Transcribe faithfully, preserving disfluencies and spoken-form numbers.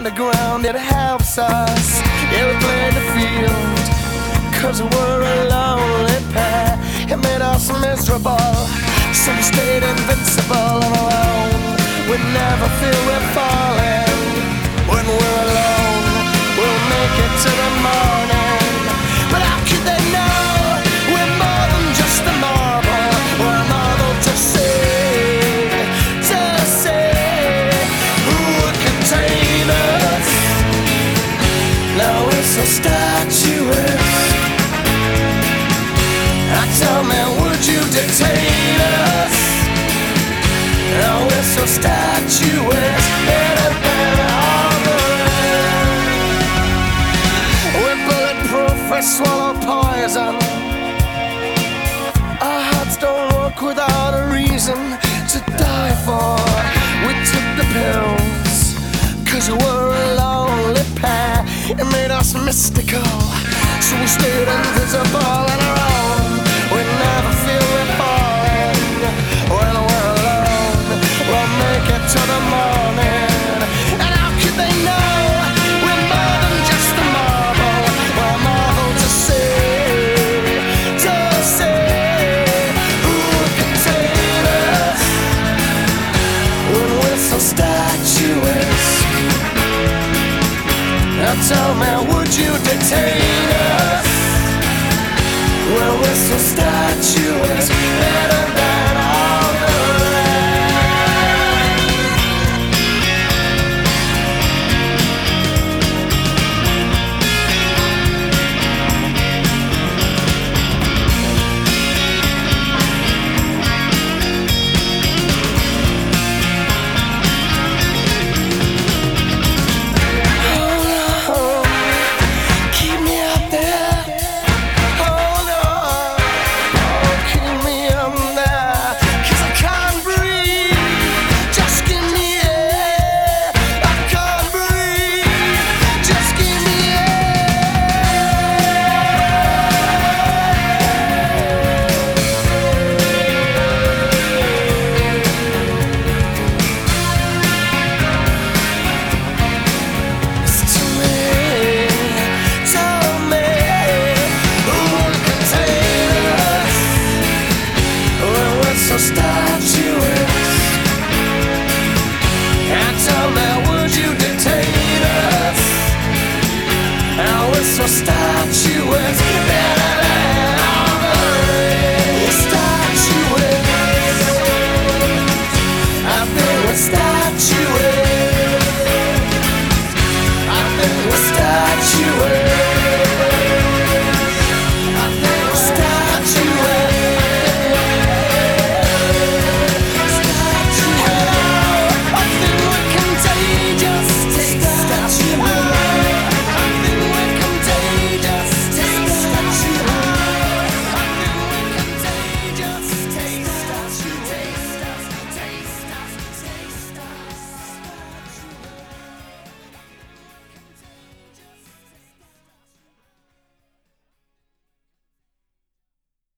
underground, it helps us. Yeah, we played the field, cause we were a lonely pair. It made us miserable, so we stayed invincible and alone. We never feel we're falling. When we're alone, we'll make it to the morning. But how could they know we're more than just a marble? We're a marble to see, to see who would contain us. Now we're so statuesque. Now tell me, would you detain us? Now we're so statuesque. We're bulletproof, we swallow poison. Our hearts don't work without a reason to die for. We took the pills, cause we were a lonely pair. It made us mystical, so we stayed invisible on our own. We never feel we're falling. When we're alone, we'll make it to the morning. And how could they know we're more than just a marble? We're a marvel to see, to see who would contain us when we're so statuesque. Now tell me, would you detain us? Well, we're so statuesque.